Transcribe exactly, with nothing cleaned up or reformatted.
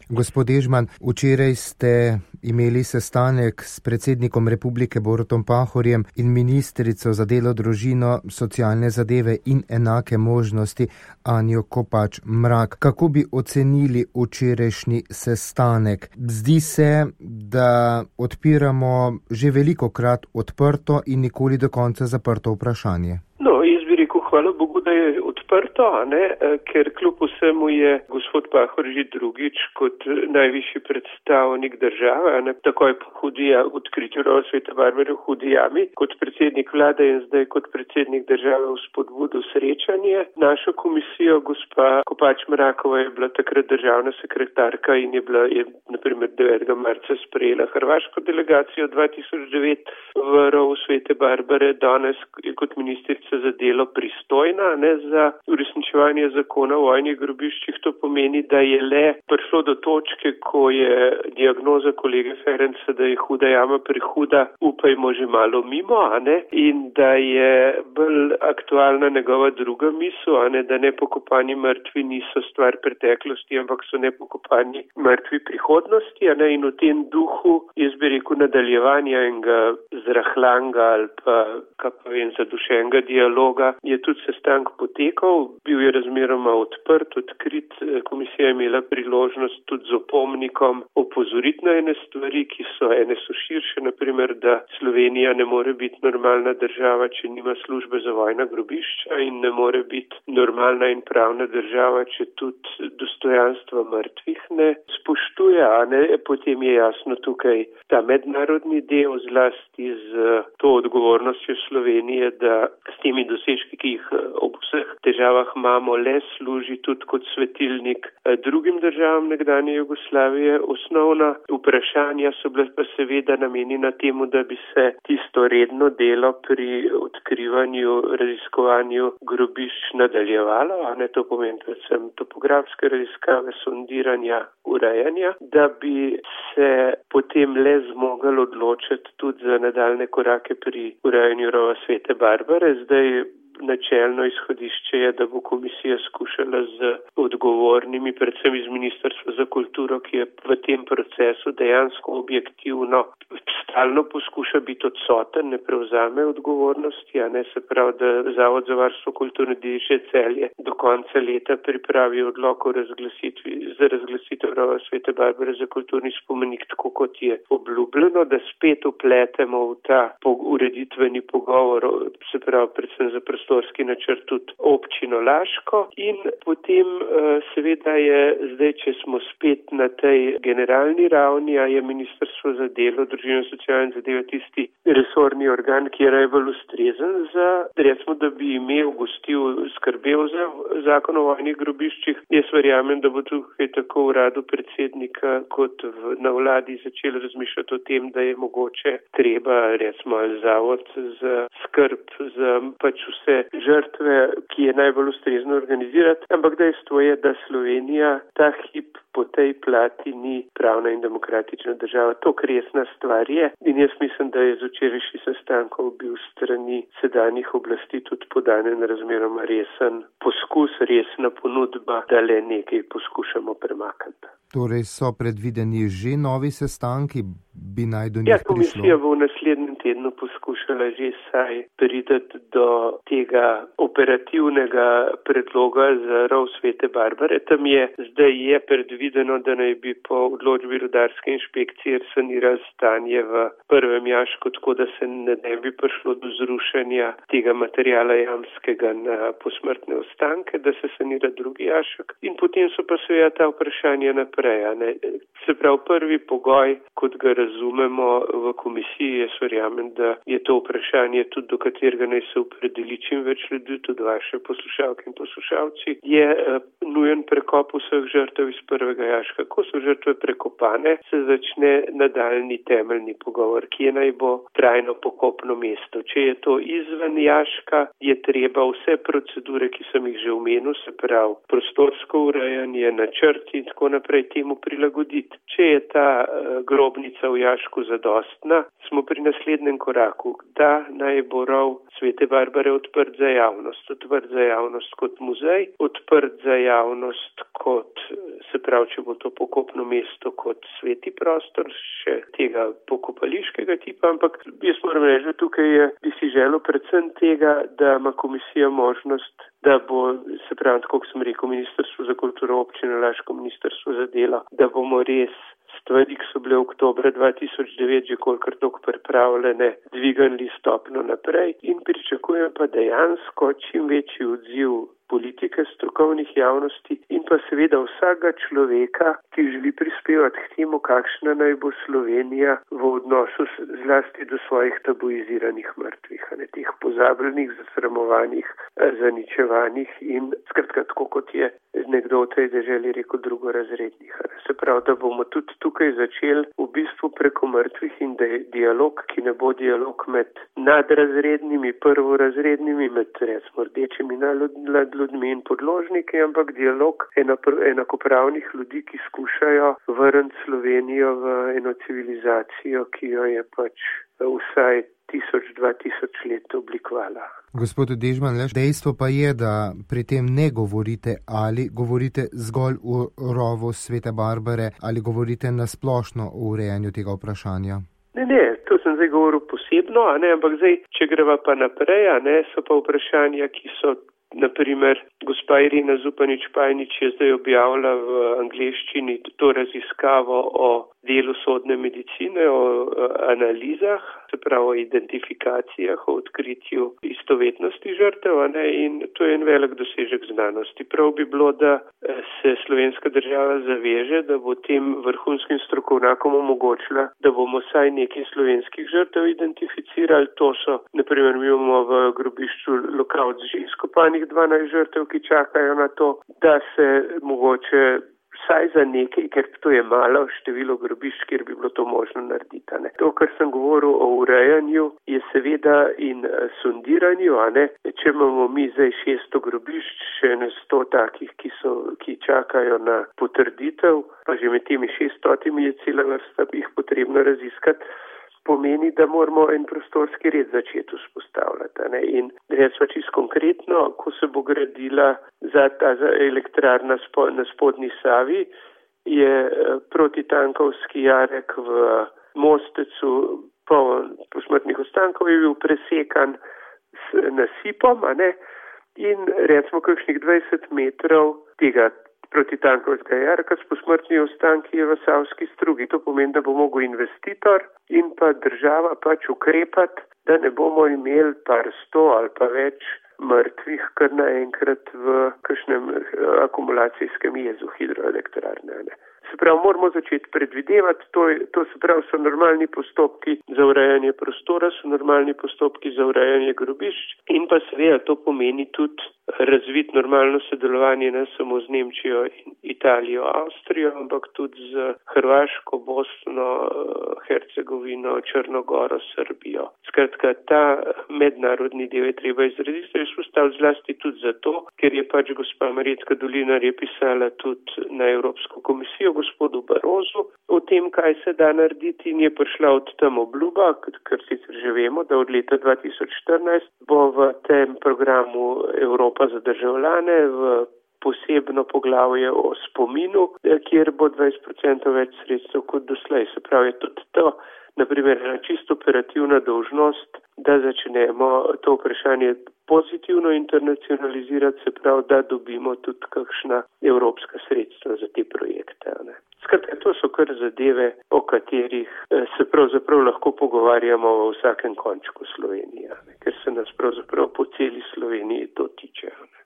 Gospod Dežman, včeraj ste imeli sestanek s predsednikom Republike Borutom Pahorjem in ministrico za delo, družino, socialne zadeve in enake možnosti Anjo Kopač Mrak. Kako bi ocenili včerajšnji sestanek? Zdi se, da odpiramo že velikokrat odprto in nikoli do konca zaprto vprašanje. No, jaz bi rekel, hvala Bogu, da je odprto, a ne, ker kljub vsemu je gospod Pahor že drugič kot najvišji predstavnik države, a ne, takoj po hudija, odkritju Rova Svete Barbare v hudi jami, kot predsednik vlade in zdaj kot predsednik države v spodbudu srečanje. Našo komisijo gospa Kopač Mrakova je bila takrat državna sekretarka in je bila, je naprimer devetega marca sprejela hrvaško delegacijo dva tisoč devet v Rovu Svete Barbare, danes je kot ministrica za delo pristojna, ne, za uresničevanje zakona o vojnih grobiščih. To pomeni, da je le prišlo do točke, ko je diagnoza kolege Ferenca, da je huda jama prehuda, upajmo že malo mimo, a ne, in da je bolj aktualna njegova druga misel, a ne, da nepokopani mrtvi niso stvar preteklosti, ampak so nepokopani mrtvi prihodnosti, a ne, in v tem duhu, jaz bi rekel, nadaljevanja enega zrahlanga ali pa, kaj pa vem, zadušenega dialoga, je tudi sestank potekal, bil je razmeroma odprt, odkrit, komisija je imela priložnost tudi z opomnikom opozoriti na ene stvari, ki so, ene so širše, naprimer, da Slovenija ne more biti normalna država, če nima službe za vojna grobišča in ne more biti normalna in pravna država, če tudi dostojanstva mrtvih ne spoštuje, a ne, potem je jasno tukaj ta mednarodni del zlasti z to odgovornostjo Slovenije, da s temi dosežki, ki jih ob vseh težavah imamo, le služi tudi kot svetilnik drugim državam nekdanje Jugoslavije. Osnovna vprašanja so bile pa seveda namenjena temu, da bi se tisto redno delo pri odkrivanju, raziskovanju grobišč nadaljevalo, a ne, to pomeni predvsem topografske raziskave, sondiranja, urejanja, da bi se potem le zmogli odločiti tudi za nadaljne korake pri urejanju Rova Svete Barbare. Zdaj načelno izhodišče je, da bo komisija skušala z odgovornimi, predvsem iz Ministrstva za kulturo, ki je v tem procesu dejansko objektivno stalno poskuša biti odsoten, ne prevzame odgovornosti, a ne, se pravi, da Zavod za varstvo kulturne dediščine Celje do konca leta pripravi odlok o razglasitvi, za razglasitev Rova Svete Barbare za kulturni spomenik, tako kot je obljubljeno, da spet upletemo v ta ureditveni pogovor, se pravi, predvsem za prostorski načrt tudi občino Laško, in potem seveda je zdaj, če smo spet na tej generalni ravni, a je Ministrstvo za delo, družino, socialne zadeve tisti resorni organ, ki je najbolj ustrezen za, recimo, da bi imel, gostil, skrbel za zakon o vojnih grobiščih. Jaz verjamem, da bo tukaj tako v uradu predsednika kot v, na vladi začel razmišljati o tem, da je mogoče treba, recimo, zavod za skrb za pač vse žrtve, ki je najbolj ustrezno organizirati, ampak dejstvo je, da Slovenija ta hip po tej plati ni pravna in demokratična država. To resna stvar je in jaz mislim, da je z včerajšnjih sestankov bil strani sedanjih oblasti tudi podanen razmeroma resen poskus, resna ponudba, da le nekaj poskušamo premakniti. Torej so predvideni že novi sestanki, bi naj do njih ja, prišlo? Komisija bo v naslednjem tednu poskušala že saj priti do tega operativnega predloga za Rov Svete Barbare. Tam je, zdaj je predvideno, da naj bi po odločbi rudarske inšpekcije sanirali stanje v prvem jašku, tako da se ne, ne bi prišlo do zrušenja tega materijala jamskega na posmrtne ostanke, da se sanira drugi jašek. In potem so pa seveda ta vprašanja naprej. Ne? Se pravi, prvi pogoj, kot ga razumemo v komisiji, jaz verjamem, da je to vprašanje tudi, do katerega naj se opredeli čim več ljudi, tudi vaše poslušalke in poslušalci, je uh, nujen prekop vseh žrtev iz prvega jaška. Ko so žrtve prekopane, se začne nadaljni temeljni pogovor, kje naj bo trajno pokopno mesto. Če je to izven jaška, je treba vse procedure, ki sem jih že omenil, se pravi prostorsko urejanje, načrt in tako naprej, temu prilagoditi. Če je ta uh, grobnica v jašku zadostna, smo pri naslednjem naslednjem koraku, da naj bo rov Svete Barbare odprt za javnost, odprt za javnost kot muzej, odprt za javnost kot, se pravi, če bo to pokopno mesto kot sveti prostor, še tega pokopališkega tipa, ampak jaz moram reči, da tukaj je, bi si želel predvsem tega, da ima komisija možnost, da bo, se pravi, tako kot sem rekel, Ministrstvo za kulturo, občina Laško, Ministrstvo za delo, da bomo res stvari, ki so bile v oktobra dva tisoč devet že kolikor toliko pripravljene, dvignili stopno naprej in pričakujem pa dejansko čim večji odziv politike, strokovnih javnosti in pa seveda vsakega človeka, ki želi prispevati k temu, kakšna naj bo Slovenija v odnosu zlasti do svojih tabuiziranih mrtvih, a ne teh pozabljenih, zasramovanih, zaničevanih in skratka tako, kot je nekdo v tej deželi rekel, drugorazrednih. Se pravi, da bomo tudi tukaj začeli v bistvu preko mrtvih in da je dialog, ki ne bo dialog med nadrazrednimi, prvorazrednimi, med recimo rdečimi nad ljudmi in podložniki, ampak dialog enakopravnih ljudi, ki skušajo vrniti Slovenijo v eno civilizacijo, ki jo je pač vsaj tisoč, dva tisoč let oblikovala. Gospod Dežman, dejstvo pa je, da pri tem ne govorite ali govorite zgolj o rovu Svete Barbare ali govorite nasplošno o urejanju tega vprašanja. Ne, ne, to sem zdaj govoril posebno, a ne, ampak zdaj, če greva pa naprej, a ne, so pa vprašanja, ki so, naprimer, gospa Irina Zupanič-Pajnič je zdaj objavila v angleščini to raziskavo o delu sodne medicine, o analizah, se pravi o identifikacijah, o odkritju istovetnosti žrtev, a ne, in to je en velik dosežek znanosti. Prav bi bilo, da se slovenska država zaveže, da bo tem vrhunskim strokovnjakom omogočila, da bomo vsaj nekaj slovenskih žrtev identificirali. To so, naprimer, mi imamo v grobišču Lokavc že izkopanih dvanajst žrtev, ki čakajo na to, da se mogoče vsaj za nekaj, ker to je malo število grobišč, kjer bi bilo to možno narediti. Ne. To, kar sem govoril o urejanju, je seveda in sondiranju, a ne. Če imamo mi zdaj šeststo grobišč, še ne sto takih, ki so, ki čakajo na potrditev, pa že med temi šeststotimi je cela vrsta jih potrebno raziskati, pomeni, da moramo en prostorski red začeti vzpostavljati. Ne? In recimo čisto konkretno, ko se bo gradila za ta za elektrarna na spodnji Savi, je protitankovski jarek v Mostecu poln posmrtnih ostankov, je bil presekan s nasipom, a ne? In recimo kakšnih dvajset metrov tega protitankovskega jarka s posmrtnimi ostanki je v Savski strugi. To pomeni, da bo mogel investitor in pa država pač ukrepati, da ne bomo imeli par sto ali pa več mrtvih kar naenkrat v kakšnem akumulacijskem jezu hidroelektrarne. Ne. Se pravi, moramo začeti predvidevati, to, to se pravi, so normalni postopki za urejanje prostora, so normalni postopki za urejanje grobišč in pa seveda to pomeni tudi razviti normalno sodelovanje ne samo z Nemčijo in Italijo, Avstrijo, ampak tudi z Hrvaško, Bosno, Hercegovino, Črnogoro, Srbijo. Skratka, ta mednarodni del je treba izrediti, vzpostaviti zlasti tudi zato, ker je pač gospa Marjetka Dolinar je pisala tudi na Evropsko komisijo gospodu Barozu o tem, kaj se da narediti in je prišla od tam obljuba, ker sicer že vemo, da od leta dva tisoč štirinajst bo v tem programu Evropa za državljane v posebno poglavje o spominu, kjer bo dvajset procentov več sredstev kot doslej. Se pravi, tudi to, naprimer, ena čisto operativna dolžnost, da začnemo to vprašanje pozitivno internacionalizirati, se pravi, da dobimo tudi kakšna evropska sredstva za te projekte. Ne. Skratka, to so kar zadeve, o katerih se pravzaprav lahko pogovarjamo v vsakem končku Slovenije, ne, ker se nas pravzaprav po celi Sloveniji to tiče. Ne.